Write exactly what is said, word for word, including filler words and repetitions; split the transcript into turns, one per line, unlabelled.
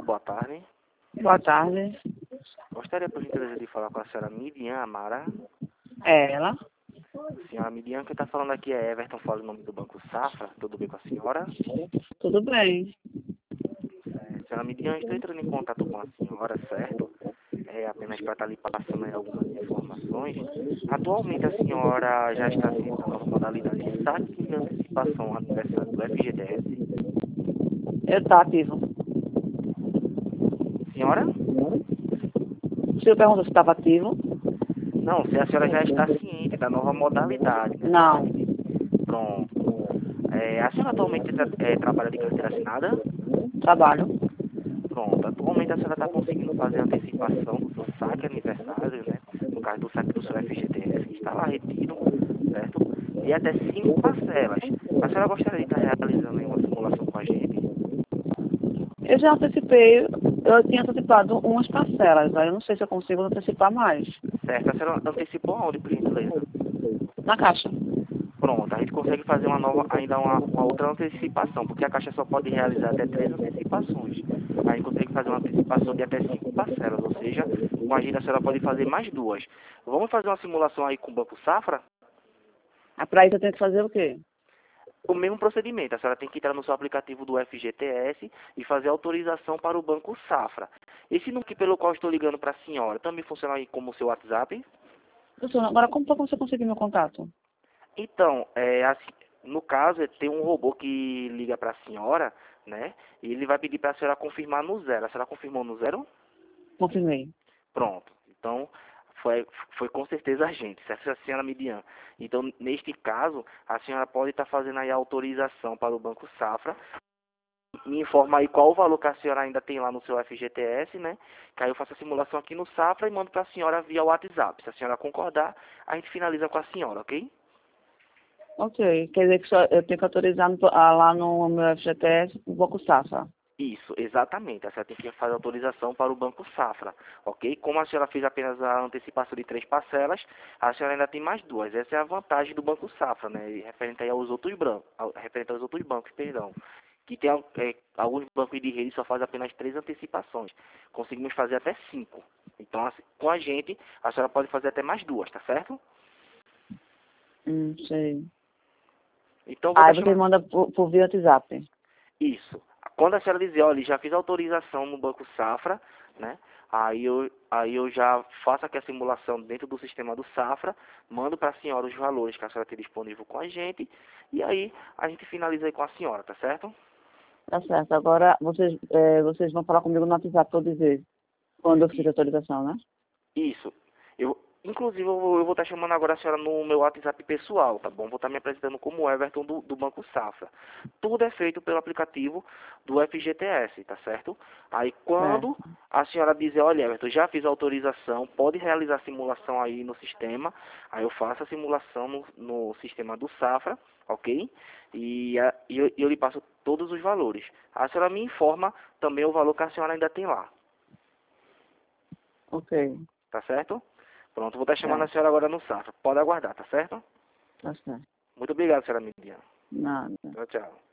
Alô, boa tarde.
Boa tarde.
Gostaria, por gentileza, de falar com a senhora Midian Amara.
É ela?
Senhora Midian, quem está falando aqui é Everton, fala em nome do Banco Safra. Tudo bem com a senhora?
Tudo bem.
É, senhora Midian, estou entrando em contato com a senhora, certo? É apenas para estar lhe passando aí algumas informações. Atualmente a senhora já está ciente da nova modalidade de saque e antecipação aniversário do F G T S?
Eu tá ativo.
Senhora?
O senhor perguntou se estava ativo?
Não, se a senhora já está ciente da nova modalidade, né? Do
Não.
saque. Pronto. É, a senhora atualmente tra é, trabalha de carteira assinada?
Trabalho.
Pronto. Atualmente a senhora está conseguindo fazer a antecipação do seu saque aniversário, né? No caso do saque do seu F G T S, que está lá retido, certo? E até cinco parcelas. A senhora gostaria de estar realizando aí uma simulação com a gente?
Eu já antecipei, eu tinha antecipado umas parcelas, aí eu não sei se eu consigo antecipar mais.
Certo. A senhora antecipou aonde, por gentileza?
Na caixa.
Pronto, a gente consegue fazer uma nova, ainda uma, uma outra antecipação, porque a Caixa só pode realizar até três antecipações. A gente consegue fazer uma antecipação de até cinco parcelas, ou seja, com a gente a senhora pode fazer mais duas. Vamos fazer uma simulação aí com o Banco Safra?
Ah, pra isso eu tenho que fazer o quê?
O mesmo procedimento, a senhora tem que entrar no seu aplicativo do F G T S e fazer autorização para o Banco Safra. Esse número aqui pelo qual estou ligando para a senhora também funciona aí como o seu WhatsApp?
Doutor, agora como foi que você conseguiu meu contato?
Então, é, assim, no caso, é, tem um robô que liga para a senhora, né? E ele vai pedir para a senhora confirmar no zero. A senhora confirmou no zero?
Confirmei.
Pronto. Então, foi, foi com certeza a gente, certo, a senhora Midian? Então, neste caso, a senhora pode estar fazendo aí a autorização para o Banco Safra. Me informa aí qual o valor que a senhora ainda tem lá no seu F G T S, né? Que aí eu faço a simulação aqui no Safra e mando para a senhora via WhatsApp. Se a senhora concordar, a gente finaliza com a senhora, ok?
Ok, quer dizer que só eu tenho que autorizar no- ah, lá no meu F G T S o Banco Safra.
Isso, exatamente. A senhora tem que fazer autorização para o Banco Safra, ok? Como a senhora fez apenas a antecipação de três parcelas, a senhora ainda tem mais duas. Essa é a vantagem do Banco Safra, né? E referente aí aos outros bancos, referente aos outros bancos, perdão. Que tem é, alguns bancos de rede só fazem apenas três antecipações. Conseguimos fazer até cinco. Então, assim, com a gente, a senhora pode fazer até mais duas, tá certo?
Hum, sei.
Então, vou
Aí
deixar
você
uma...
manda por, por via WhatsApp.
Isso. Quando a senhora dizer, olha, já fiz autorização no Banco Safra, né? Aí eu, aí eu já faço aqui a simulação dentro do sistema do Safra, mando para a senhora os valores que a senhora tem disponível com a gente, e aí a gente finaliza aí com a senhora, tá certo?
Tá certo. Agora vocês, é, vocês vão falar comigo no WhatsApp para eu dizer quando eu fiz a
E,
autorização, né?
isso. Eu, inclusive, eu vou, eu vou estar chamando agora a senhora no meu WhatsApp pessoal, tá bom? Vou estar me apresentando como Everton do, do Banco Safra. Tudo é feito pelo aplicativo do F G T S, tá certo? Aí, quando
Certo.
a senhora dizer, olha, Everton, já fiz a autorização, pode realizar a simulação aí no sistema. Aí eu faço a simulação no, no sistema do Safra, ok? E, a, e eu, eu lhe passo todos os valores. A senhora me informa também o valor que a senhora ainda tem lá,
Ok.
tá certo? Pronto, vou estar chamando a
Certo.
senhora agora no Safra. Pode aguardar, tá certo?
Tá certo.
Muito obrigado, senhora Midian.
Nada.
Tchau, tchau.